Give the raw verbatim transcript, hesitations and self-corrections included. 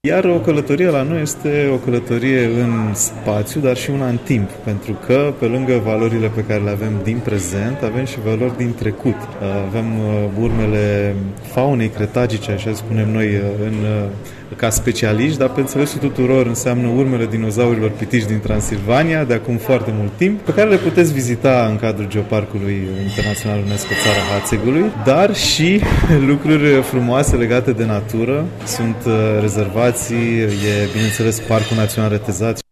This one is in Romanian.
Iar o călătorie la noi este o călătorie în spațiu, dar și una în timp, pentru că pe lângă valorile pe care le avem din prezent, avem și valori din trecut. Avem urmele faunei cretagice, așa spunem noi, în, ca specialiști, dar pe înțelesul tuturor înseamnă urmele dinozaurilor pitiși din Transilvania, de acum foarte mult timp, pe care le puteți vizita în cadrul Geoparcului Internațional UNESCO Țara Hațegului, dar și lucruri frumoase legate de natură. Sunt rezervații, e bineînțeles Parcul Național Retezat